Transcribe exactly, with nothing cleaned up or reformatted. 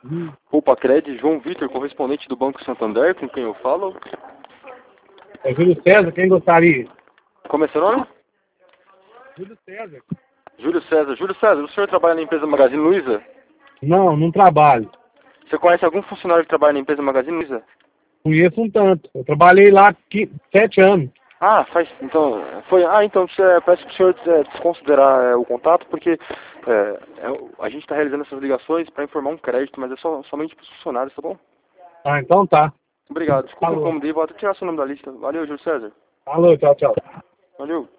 Poupa Cred, João Vitor, correspondente do Banco Santander, com quem eu falo. É Júlio César, quem gostaria? Como é seu nome? Júlio César. Júlio César. Júlio César, o senhor trabalha na empresa Magazine Luiza? Não, não trabalho. Você conhece algum funcionário que trabalha na empresa Magazine Luiza? Conheço um tanto. Eu trabalhei lá qui- sete anos. Ah, faz. Então, foi. Ah, então é, peço para o senhor é, desconsiderar é, o contato, porque é, é, a gente está realizando essas ligações para informar um crédito, mas é só, somente para os funcionários, tá bom? Ah, então tá. Obrigado. Desculpa Falou. incomodar, vou até tirar seu nome da lista. Valeu, Júlio César. Falou, tchau, tchau. Valeu.